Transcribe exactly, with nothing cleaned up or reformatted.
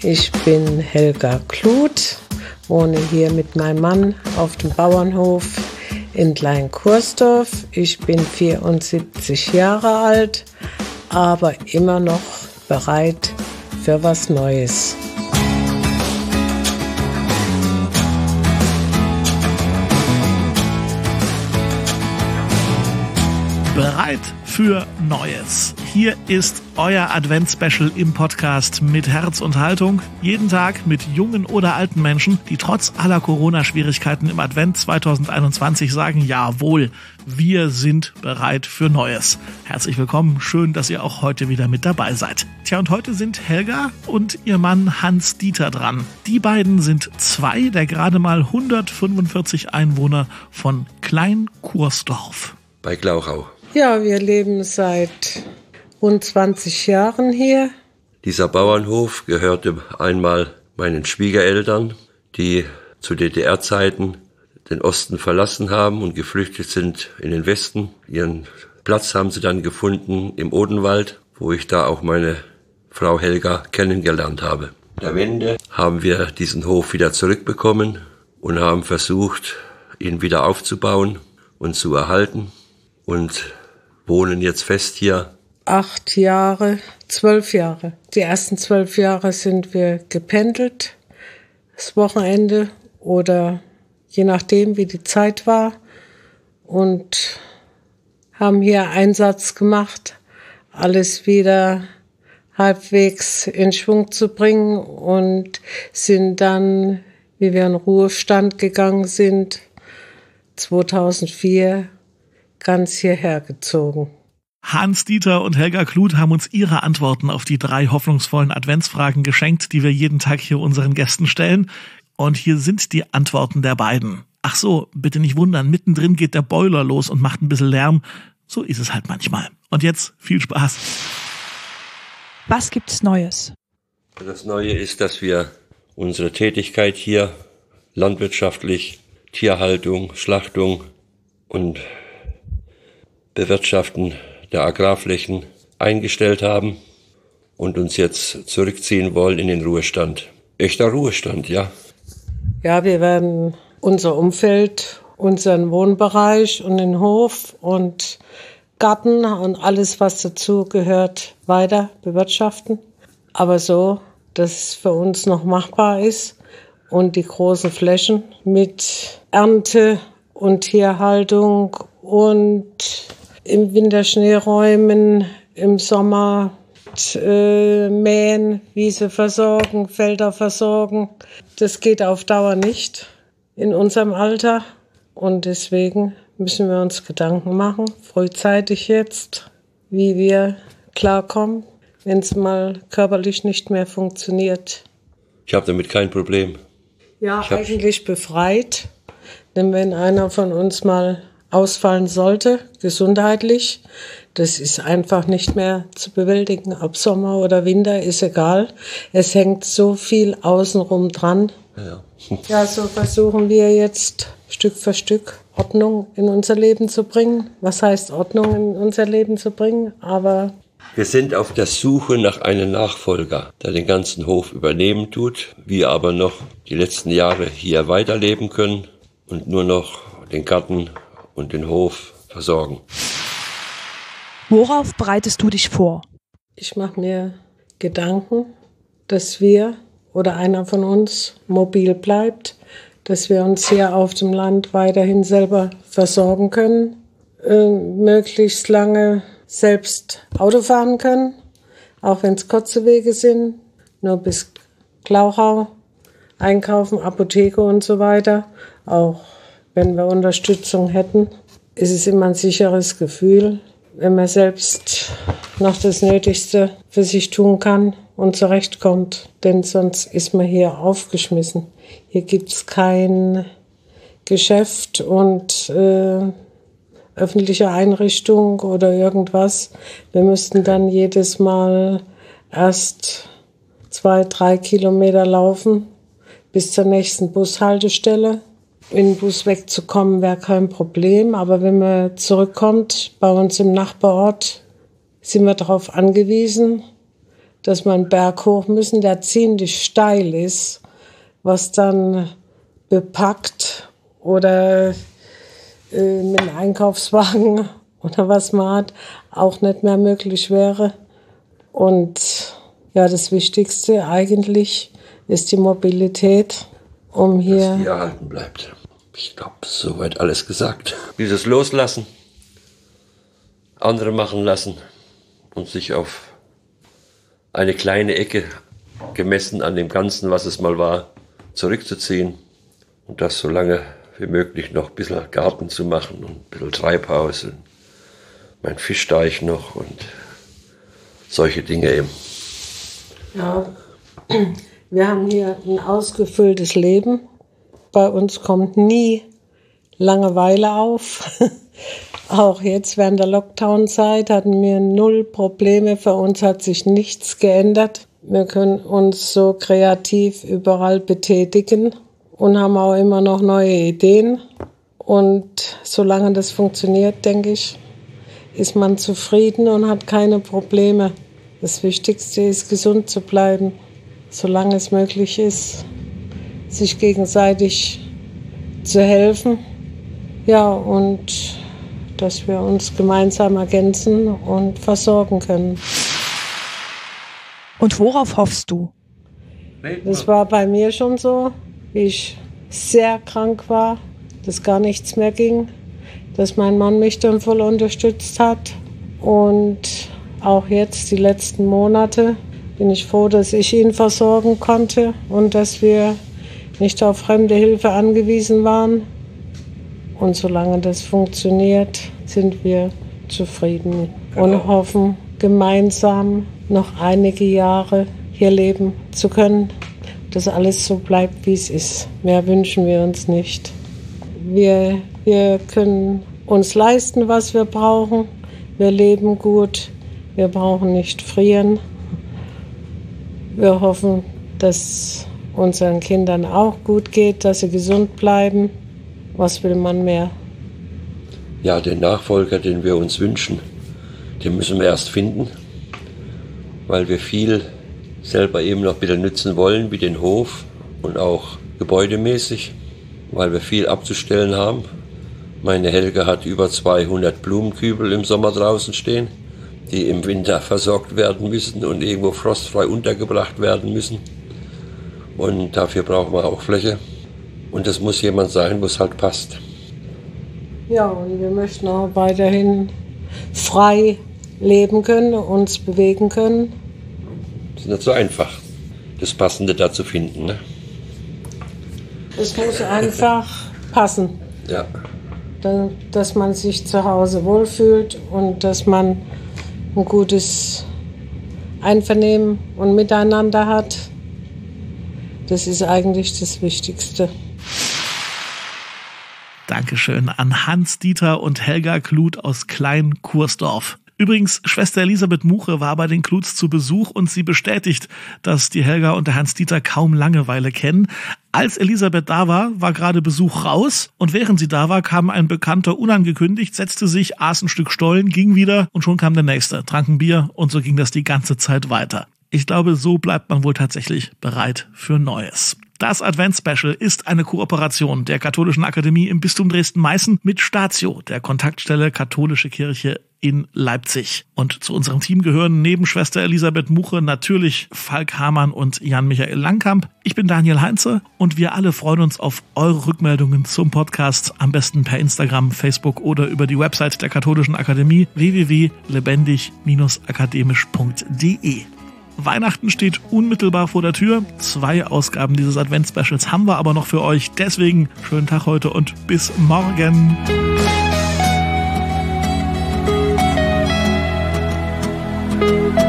Ich bin Helga Kluth, wohne hier mit meinem Mann auf dem Bauernhof in Klein-Kursdorf. Ich bin vierundsiebzig Jahre alt, aber immer noch bereit für was Neues. Bereit für Neues. Hier ist euer Advents-Special im Podcast mit Herz und Haltung. Jeden Tag mit jungen oder alten Menschen, die trotz aller Corona-Schwierigkeiten im Advent zwanzig einundzwanzig sagen, jawohl, wir sind bereit für Neues. Herzlich willkommen, schön, dass ihr auch heute wieder mit dabei seid. Tja, und heute sind Helga und ihr Mann Hans-Dieter dran. Die beiden sind zwei der gerade mal hundertfünfundvierzig Einwohner von Klein-Kursdorf. Bei Glauchau. Ja, wir leben seit rund zwanzig Jahren hier. Dieser Bauernhof gehörte einmal meinen Schwiegereltern, die zu D D R-Zeiten den Osten verlassen haben und geflüchtet sind in den Westen. Ihren Platz haben sie dann gefunden im Odenwald, wo ich da auch meine Frau Helga kennengelernt habe. In der Wende haben wir diesen Hof wieder zurückbekommen und haben versucht, ihn wieder aufzubauen und zu erhalten und wohnen jetzt fest hier. Acht Jahre, zwölf Jahre. Die ersten zwölf Jahre sind wir gependelt, das Wochenende oder je nachdem, wie die Zeit war, und haben hier Einsatz gemacht, alles wieder halbwegs in Schwung zu bringen, und sind dann, wie wir in Ruhestand gegangen sind, zweitausendvier ganz hierher gezogen. Hans-Dieter und Helga Kluth haben uns ihre Antworten auf die drei hoffnungsvollen Adventsfragen geschenkt, die wir jeden Tag hier unseren Gästen stellen. Und hier sind die Antworten der beiden. Ach so, bitte nicht wundern, mittendrin geht der Boiler los und macht ein bisschen Lärm. So ist es halt manchmal. Und jetzt viel Spaß. Was gibt's Neues? Das Neue ist, dass wir unsere Tätigkeit hier landwirtschaftlich, Tierhaltung, Schlachtung und Bewirtschaften der Agrarflächen eingestellt haben und uns jetzt zurückziehen wollen in den Ruhestand. Echter Ruhestand, ja. Ja, wir werden unser Umfeld, unseren Wohnbereich und den Hof und Garten und alles, was dazu gehört, weiter bewirtschaften. Aber so, dass es für uns noch machbar ist und die großen Flächen mit Ernte und Tierhaltung und im Winter Schnee räumen, im Sommer äh, mähen, Wiese versorgen, Felder versorgen. Das geht auf Dauer nicht in unserem Alter. Und deswegen müssen wir uns Gedanken machen, frühzeitig jetzt, wie wir klarkommen, wenn es mal körperlich nicht mehr funktioniert. Ich habe damit kein Problem. Ja, eigentlich befreit. Denn wenn einer von uns mal ausfallen sollte, gesundheitlich, das ist einfach nicht mehr zu bewältigen. Ob Sommer oder Winter, ist egal. Es hängt so viel außenrum dran. Ja. Ja, so versuchen wir jetzt Stück für Stück Ordnung in unser Leben zu bringen. Was heißt Ordnung in unser Leben zu bringen? Aber wir sind auf der Suche nach einem Nachfolger, der den ganzen Hof übernehmen tut, wir aber noch die letzten Jahre hier weiterleben können und nur noch den Garten und den Hof versorgen. Worauf bereitest du dich vor? Ich mache mir Gedanken, dass wir oder einer von uns mobil bleibt, dass wir uns hier auf dem Land weiterhin selber versorgen können, äh, möglichst lange selbst Auto fahren können, auch wenn es kurze Wege sind, nur bis Glauchau, einkaufen, Apotheke und so weiter. Auch wenn wir Unterstützung hätten, ist es immer ein sicheres Gefühl, wenn man selbst noch das Nötigste für sich tun kann und zurechtkommt. Denn sonst ist man hier aufgeschmissen. Hier gibt es kein Geschäft und äh, öffentliche Einrichtung oder irgendwas. Wir müssten dann jedes Mal erst zwei, drei Kilometer laufen bis zur nächsten Bushaltestelle. In den Bus wegzukommen wäre kein Problem, aber wenn man zurückkommt, bei uns im Nachbarort, sind wir darauf angewiesen, dass wir einen Berg hoch müssen, der ziemlich steil ist, was dann bepackt oder äh, mit einem Einkaufswagen oder was man hat, auch nicht mehr möglich wäre. Und ja, das Wichtigste eigentlich ist die Mobilität, um hier... Dass die erhalten bleibt. Ich glaube, soweit alles gesagt. Dieses Loslassen, andere machen lassen und sich auf eine kleine Ecke, gemessen an dem Ganzen, was es mal war, zurückzuziehen und das so lange wie möglich noch ein bisschen Garten zu machen und ein bisschen Treibhaus und mein Fischteich noch und solche Dinge eben. Ja, wir haben hier ein ausgefülltes Leben. Bei uns kommt nie Langeweile auf. Auch jetzt während der Lockdown-Zeit hatten wir null Probleme. Für uns hat sich nichts geändert. Wir können uns so kreativ überall betätigen und haben auch immer noch neue Ideen. Und solange das funktioniert, denke ich, ist man zufrieden und hat keine Probleme. Das Wichtigste ist, gesund zu bleiben, solange es möglich ist, sich gegenseitig zu helfen. Ja, und dass wir uns gemeinsam ergänzen und versorgen können. Und worauf hoffst du? Das war bei mir schon so, wie ich sehr krank war, dass gar nichts mehr ging, dass mein Mann mich dann voll unterstützt hat. Und auch jetzt, die letzten Monate, bin ich froh, dass ich ihn versorgen konnte und dass wir nicht auf fremde Hilfe angewiesen waren. Und solange das funktioniert, sind wir zufrieden und hoffen, gemeinsam noch einige Jahre hier leben zu können, dass alles so bleibt, wie es ist. Mehr wünschen wir uns nicht. Wir, wir können uns leisten, was wir brauchen. Wir leben gut. Wir brauchen nicht frieren. Wir hoffen, dass unseren Kindern auch gut geht, dass sie gesund bleiben. Was will man mehr? Ja, den Nachfolger, den wir uns wünschen, den müssen wir erst finden, weil wir viel selber eben noch wieder nützen wollen, wie den Hof und auch gebäudemäßig, weil wir viel abzustellen haben. Meine Helga hat über zweihundert Blumenkübel im Sommer draußen stehen, die im Winter versorgt werden müssen und irgendwo frostfrei untergebracht werden müssen. Und dafür brauchen wir auch Fläche. Und das muss jemand sein, wo es halt passt. Ja, und wir möchten auch weiterhin frei leben können, uns bewegen können. Das ist nicht so einfach, das Passende da zu finden. Ne? Es muss einfach passen. Ja. Dass man sich zu Hause wohlfühlt und dass man ein gutes Einvernehmen und Miteinander hat. Das ist eigentlich das Wichtigste. Dankeschön an Hans-Dieter und Helga Kluth aus Klein-Kursdorf. Übrigens, Schwester Elisabeth Muche war bei den Kluths zu Besuch und sie bestätigt, dass die Helga und der Hans-Dieter kaum Langeweile kennen. Als Elisabeth da war, war gerade Besuch raus und während sie da war, kam ein Bekannter unangekündigt, setzte sich, aß ein Stück Stollen, ging wieder und schon kam der Nächste, trank ein Bier und so ging das die ganze Zeit weiter. Ich glaube, so bleibt man wohl tatsächlich bereit für Neues. Das Advents-Special ist eine Kooperation der Katholischen Akademie im Bistum Dresden-Meißen mit Statio, der Kontaktstelle Katholische Kirche in Leipzig. Und zu unserem Team gehören neben Schwester Elisabeth Muche natürlich Falk Hamann und Jan-Michael Langkamp. Ich bin Daniel Heinze und wir alle freuen uns auf eure Rückmeldungen zum Podcast, am besten per Instagram, Facebook oder über die Website der Katholischen Akademie w w w punkt lebendig Bindestrich akademisch punkt d e. Weihnachten steht unmittelbar vor der Tür. Zwei Ausgaben dieses Advents-Specials haben wir aber noch für euch. Deswegen schönen Tag heute und bis morgen. Musik